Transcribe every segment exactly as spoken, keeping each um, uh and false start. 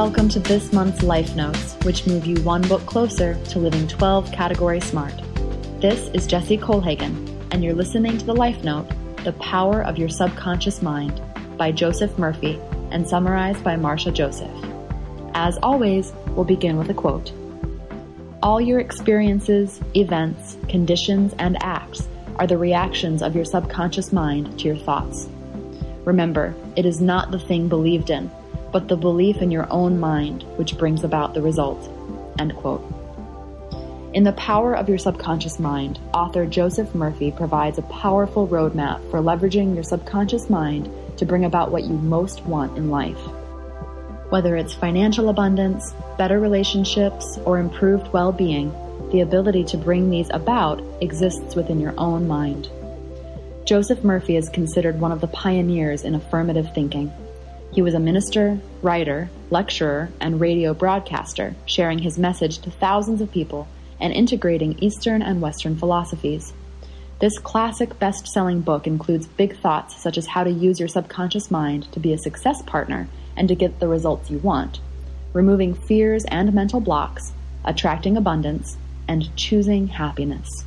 welcome to this month's Life Notes, which move you one book closer to living twelve category smart. This is Jessie Colhagen, and you're listening to the Life Note, The Power of Your Subconscious Mind, by Joseph Murphy, and summarized by Marsha Joseph. As always, we'll begin with a quote. All your experiences, events, conditions, and acts are the reactions of your subconscious mind to your thoughts. Remember, it is not the thing believed in, but the belief in your own mind which brings about the result. End quote. In The Power of Your Subconscious Mind, author Joseph Murphy provides a powerful roadmap for leveraging your subconscious mind to bring about what you most want in life. Whether it's financial abundance, better relationships, or improved well-being, the ability to bring these about exists within your own mind. Joseph Murphy is considered one of the pioneers in affirmative thinking. He was a minister, writer, lecturer, and radio broadcaster, sharing his message to thousands of people and integrating Eastern and Western philosophies. This classic best-selling book includes big thoughts such as how to use your subconscious mind to be a success partner and to get the results you want, removing fears and mental blocks, attracting abundance, and choosing happiness.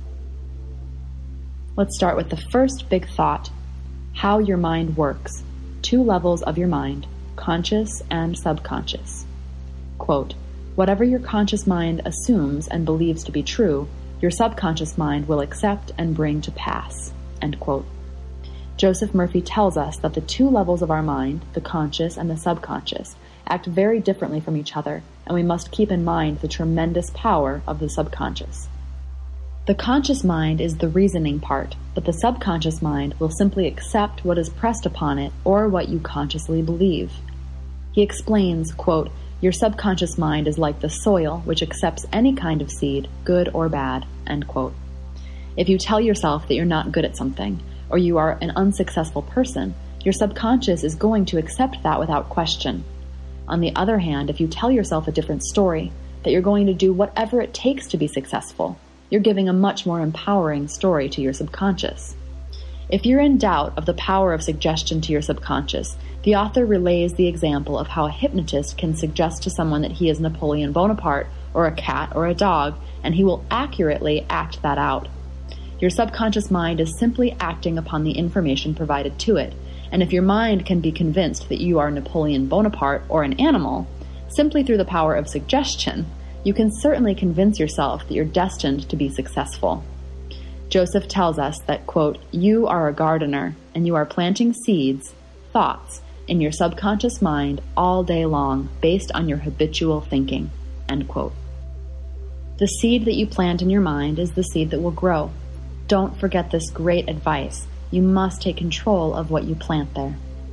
Let's start with the first big thought, how your mind works. Two levels of your mind, conscious and subconscious. Quote, whatever your conscious mind assumes and believes to be true, your subconscious mind will accept and bring to pass. End quote. Joseph Murphy tells us that the two levels of our mind, the conscious and the subconscious, act very differently from each other, and we must keep in mind the tremendous power of the subconscious. The conscious mind is the reasoning part, but the subconscious mind will simply accept what is pressed upon it or what you consciously believe. He explains, quote, your subconscious mind is like the soil which accepts any kind of seed, good or bad, end quote. If you tell yourself that you're not good at something, or you are an unsuccessful person, your subconscious is going to accept that without question. On the other hand, if you tell yourself a different story, that you're going to do whatever it takes to be successful, you're giving a much more empowering story to your subconscious. If you're in doubt of the power of suggestion to your subconscious, the author relays the example of how a hypnotist can suggest to someone that he is Napoleon Bonaparte or a cat or a dog, and he will accurately act that out. Your subconscious mind is simply acting upon the information provided to it, and if your mind can be convinced that you are Napoleon Bonaparte or an animal, simply through the power of suggestion, you can certainly convince yourself that you're destined to be successful. Joseph tells us that, quote, you are a gardener and you are planting seeds, thoughts, in your subconscious mind all day long based on your habitual thinking, end quote. The seed that you plant in your mind is the seed that will grow. Don't forget this great advice. You must take control of what you plant there.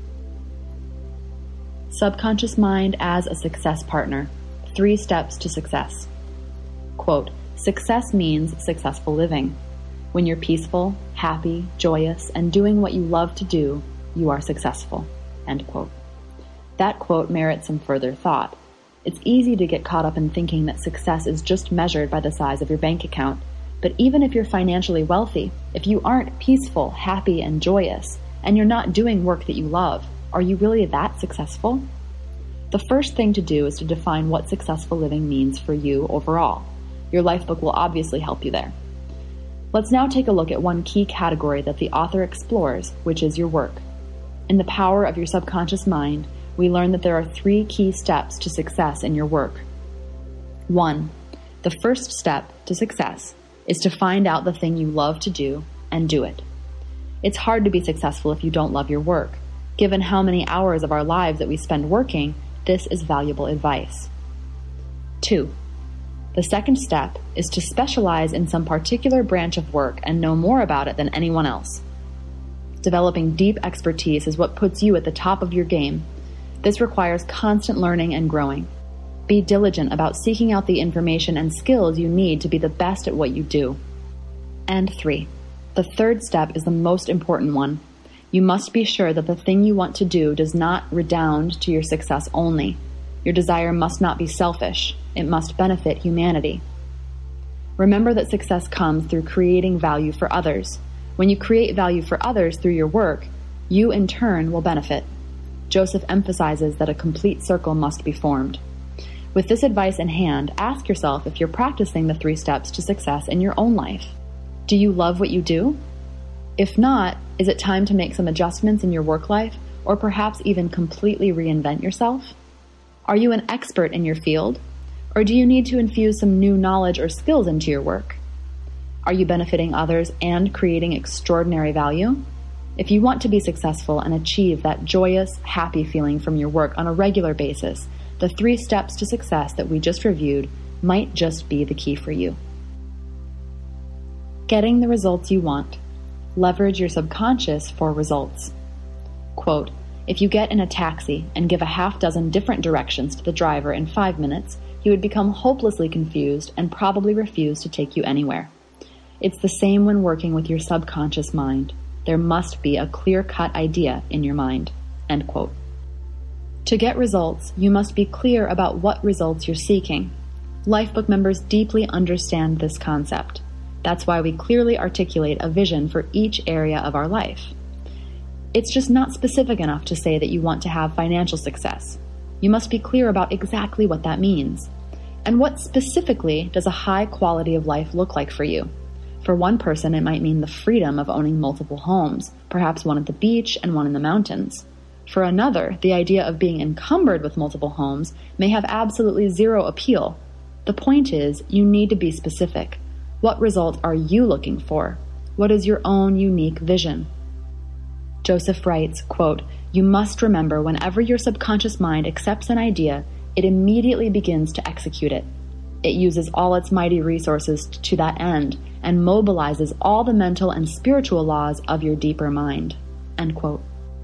Subconscious mind as a success partner. Three steps to success. Quote, success means successful living. When you're peaceful, happy, joyous, and doing what you love to do, you are successful. End quote. That quote merits some further thought. It's easy to get caught up in thinking that success is just measured by the size of your bank account. But even if you're financially wealthy, if you aren't peaceful, happy, and joyous, and you're not doing work that you love, are you really that successful? The first thing to do is to define what successful living means for you overall. Your life book will obviously help you there. Let's now take a look at one key category that the author explores, which is your work. In The Power of Your Subconscious Mind, we learn that there are three key steps to success in your work. One, the first step to success is to find out the thing you love to do and do it. It's hard to be successful if you don't love your work. Given how many hours of our lives that we spend working, this is valuable advice. Two, the second step is to specialize in some particular branch of work and know more about it than anyone else. Developing deep expertise is what puts you at the top of your game. This requires constant learning and growing. Be diligent about seeking out the information and skills you need to be the best at what you do. And three, the third step is the most important one. You must be sure that the thing you want to do does not redound to your success only. Your desire must not be selfish. It must benefit humanity. Remember that success comes through creating value for others. When you create value for others through your work, you in turn will benefit. Joseph emphasizes that a complete circle must be formed. With this advice in hand, ask yourself if you're practicing the three steps to success in your own life. Do you love what you do? If not, is it time to make some adjustments in your work life, or perhaps even completely reinvent yourself? Are you an expert in your field? Or do you need to infuse some new knowledge or skills into your work? Are you benefiting others and creating extraordinary value? If you want to be successful and achieve that joyous, happy feeling from your work on a regular basis, the three steps to success that we just reviewed might just be the key for you. Getting the results you want. Leverage your subconscious for results. Quote, if you get in a taxi and give a half dozen different directions to the driver in five minutes, he would become hopelessly confused and probably refuse to take you anywhere. It's the same when working with your subconscious mind. There must be a clear-cut idea in your mind. End quote. To get results, you must be clear about what results you're seeking. Lifebook members deeply understand this concept. That's why we clearly articulate a vision for each area of our life. It's just not specific enough to say that you want to have financial success. You must be clear about exactly what that means. And what specifically does a high quality of life look like for you? For one person, it might mean the freedom of owning multiple homes, perhaps one at the beach and one in the mountains. For another, the idea of being encumbered with multiple homes may have absolutely zero appeal. The point is, you need to be specific. What result are you looking for? What is your own unique vision? Joseph writes, quote, you must remember whenever your subconscious mind accepts an idea, it immediately begins to execute it. It uses all its mighty resources to that end and mobilizes all the mental and spiritual laws of your deeper mind. End quote.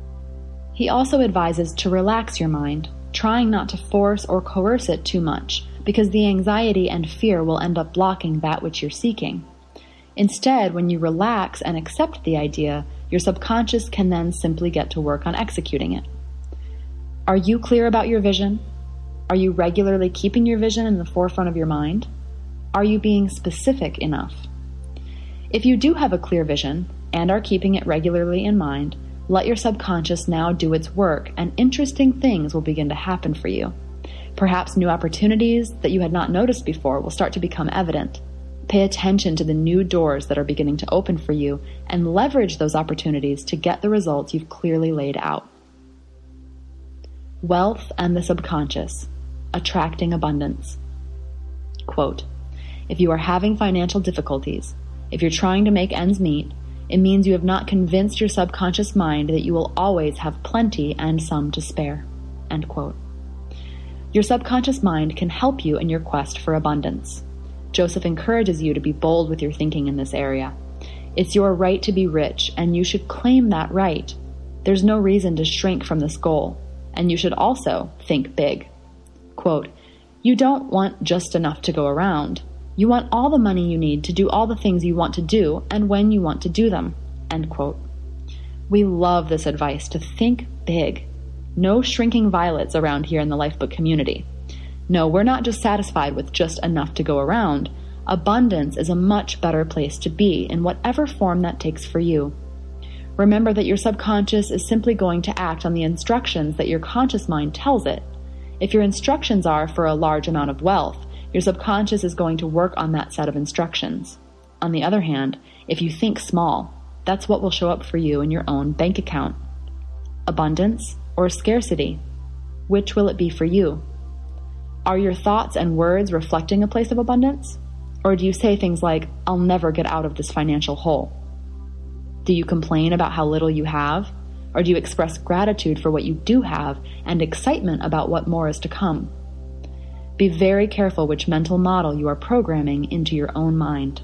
He also advises to relax your mind, trying not to force or coerce it too much, because the anxiety and fear will end up blocking that which you're seeking. Instead, when you relax and accept the idea, your subconscious can then simply get to work on executing it. Are you clear about your vision? Are you regularly keeping your vision in the forefront of your mind? Are you being specific enough? If you do have a clear vision and are keeping it regularly in mind, let your subconscious now do its work and interesting things will begin to happen for you. Perhaps new opportunities that you had not noticed before will start to become evident. Pay attention to the new doors that are beginning to open for you and leverage those opportunities to get the results you've clearly laid out. Wealth and the subconscious. Attracting abundance. Quote, if you are having financial difficulties, if you're trying to make ends meet, it means you have not convinced your subconscious mind that you will always have plenty and some to spare. End quote. Your subconscious mind can help you in your quest for abundance. Joseph encourages you to be bold with your thinking in this area. It's your right to be rich, and you should claim that right. There's no reason to shrink from this goal, and you should also think big. Quote, you don't want just enough to go around. You want all the money you need to do all the things you want to do and when you want to do them. End quote. We love this advice to think big. No shrinking violets around here in the Lifebook community. No, we're not just satisfied with just enough to go around. Abundance is a much better place to be in whatever form that takes for you. Remember that your subconscious is simply going to act on the instructions that your conscious mind tells it. If your instructions are for a large amount of wealth, your subconscious is going to work on that set of instructions. On the other hand, if you think small, that's what will show up for you in your own bank account. Abundance or scarcity? Which will it be for you? Are your thoughts and words reflecting a place of abundance? Or do you say things like, I'll never get out of this financial hole? Do you complain about how little you have? Or do you express gratitude for what you do have and excitement about what more is to come? Be very careful which mental model you are programming into your own mind.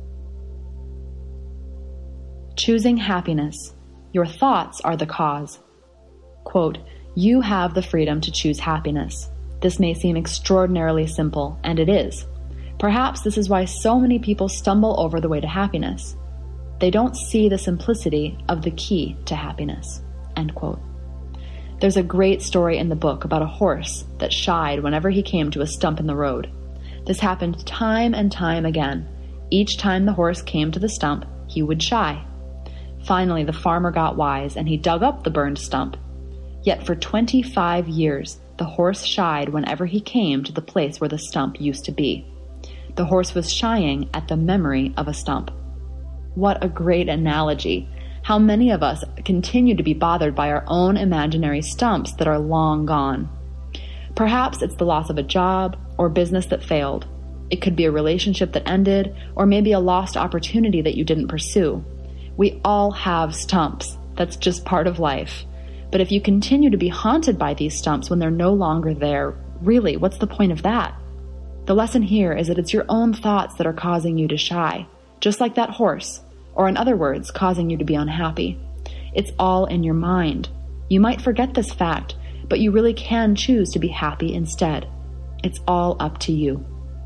Choosing happiness. Your thoughts are the cause. Quote, you have the freedom to choose happiness. This may seem extraordinarily simple, and it is. Perhaps this is why so many people stumble over the way to happiness. They don't see the simplicity of the key to happiness. End quote. There's a great story in the book about a horse that shied whenever he came to a stump in the road. This happened time and time again. Each time the horse came to the stump, he would shy. Finally, the farmer got wise and he dug up the burned stump. Yet for twenty-five years, the horse shied whenever he came to the place where the stump used to be. The horse was shying at the memory of a stump. What a great analogy! How many of us continue to be bothered by our own imaginary stumps that are long gone? Perhaps it's the loss of a job or business that failed. It could be a relationship that ended, or maybe a lost opportunity that you didn't pursue. We all have stumps. That's just part of life. But if you continue to be haunted by these stumps when they're no longer there, really, what's the point of that? The lesson here is that it's your own thoughts that are causing you to shy, just like that horse, or in other words, causing you to be unhappy. It's all in your mind. You might forget this fact, but you really can choose to be happy instead. It's all up to you.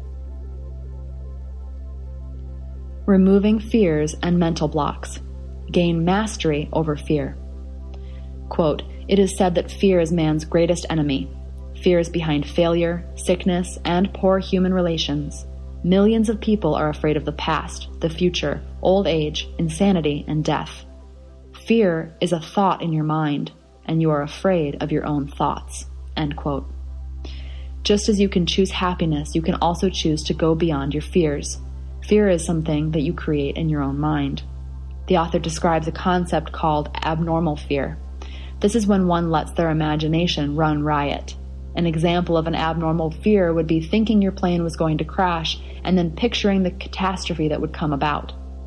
Removing fears and mental blocks. Gain mastery over fear. Quote, "It is said that fear is man's greatest enemy. Fear is behind failure, sickness, and poor human relations. Millions of people are afraid of the past, the future, old age, insanity, and death. Fear is a thought in your mind, and you are afraid of your own thoughts." End quote. Just as you can choose happiness, you can also choose to go beyond your fears. Fear is something that you create in your own mind. The author describes a concept called abnormal fear. This is when one lets their imagination run riot. An example of an abnormal fear would be thinking your plane was going to crash and then picturing the catastrophe that would come about.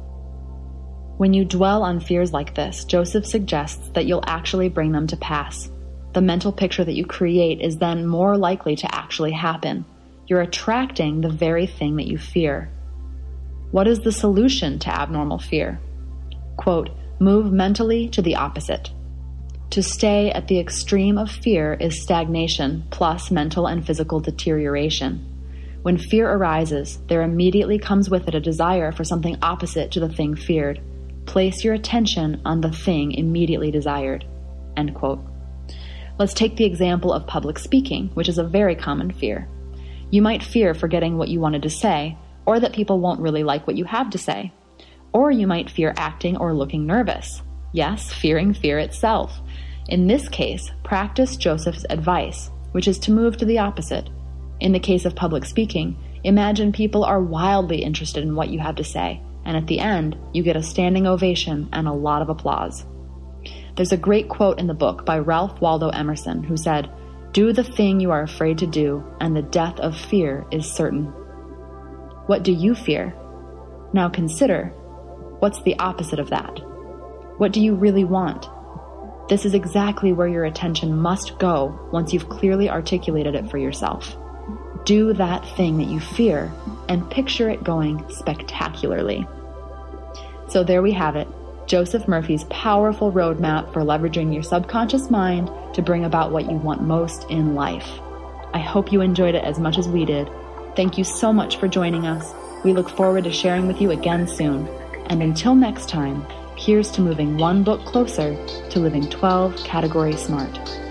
When you dwell on fears like this, Joseph suggests that you'll actually bring them to pass. The mental picture that you create is then more likely to actually happen. You're attracting the very thing that you fear. What is the solution to abnormal fear? Quote, "Move mentally to the opposite. To stay at the extreme of fear is stagnation plus mental and physical deterioration. When fear arises, there immediately comes with it a desire for something opposite to the thing feared. Place your attention on the thing immediately desired." End quote. Let's take the example of public speaking, which is a very common fear. You might fear forgetting what you wanted to say, or that people won't really like what you have to say. Or you might fear acting or looking nervous. Yes, fearing fear itself. In this case, practice Joseph's advice, which is to move to the opposite. In the case of public speaking, imagine people are wildly interested in what you have to say, and at the end, you get a standing ovation and a lot of applause. There's a great quote in the book by Ralph Waldo Emerson who said, "Do the thing you are afraid to do, and the death of fear is certain." What do you fear? Now consider, what's the opposite of that? What do you really want? This is exactly where your attention must go once you've clearly articulated it for yourself. Do that thing that you fear and picture it going spectacularly. So there we have it, Joseph Murphy's powerful roadmap for leveraging your subconscious mind to bring about what you want most in life. I hope you enjoyed it as much as we did. Thank you so much for joining us. We look forward to sharing with you again soon. And until next time, here's to moving one book closer to living twelve category smart.